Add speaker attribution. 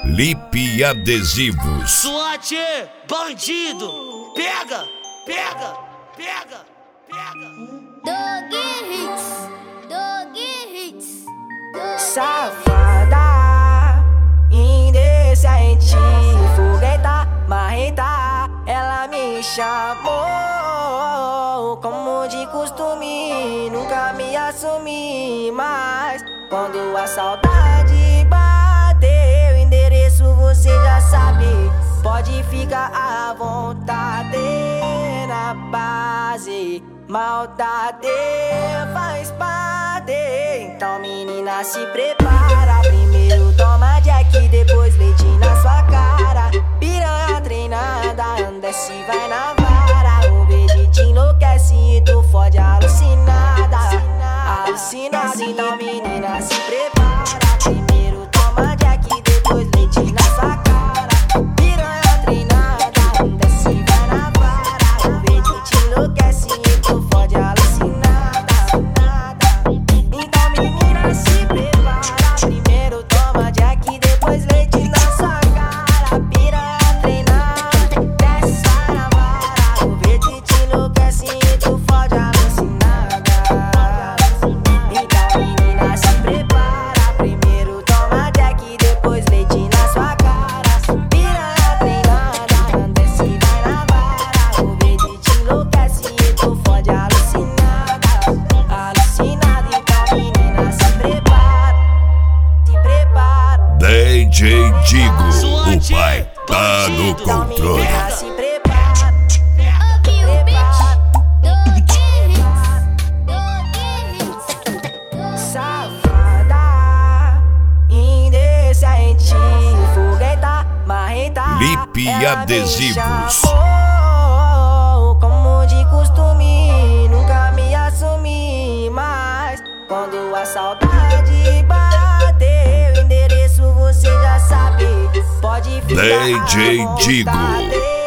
Speaker 1: Lip Adesivos.
Speaker 2: SWAT, bandido, pega, pega, pega, pega.
Speaker 3: Dog hits.
Speaker 4: Safada, indecente, fogueta, marreta. Ela me chamou como de costume, nunca me assumi. Mas quando a saudade bateu, endereço você já sabe. Pode ficar à vontade na base. Maldade faz parte. Então menina se prepara. Primeiro toma Jack, depois leite na sua cara. Piranha treinada, desce e vai na vara. O verde te enlouquece e tu fode alucinada. Alucinada, então menina se prepara. Primeiro toma Jack, depois leite na sua cara. Piranha treinada, desce e vai na vara. O verde te enlouquece e tu fode alucinada. Então menina se prepara. Primeiro toma Jack, depois leite na sua cara. Piranha treinada, desce vai na vara. O verde te enlouquece e tu fode alucinada. Então menina se prepara. Primeiro toma Jack, depois leite na sua cara. Piranha treinada, desce e vai na vara. O verde te enlouquece e tu fode alucinada. Alucinada, então menina se prepara. Se prepara.
Speaker 1: DJ Digo, o pai tá no
Speaker 4: Então
Speaker 1: controle.
Speaker 4: menina se prepara.
Speaker 3: Ouviu o beat? Dog hits.
Speaker 4: Safada, indecente, fogueta, marreta.
Speaker 1: Lip
Speaker 4: Ela
Speaker 1: Adesivos.
Speaker 4: me chamou como de costume, nunca me assumi. Mas quando a saudade bateu, endereço você já sabe. Pode ficar
Speaker 1: DJ
Speaker 4: à
Speaker 1: Digo.
Speaker 4: vontade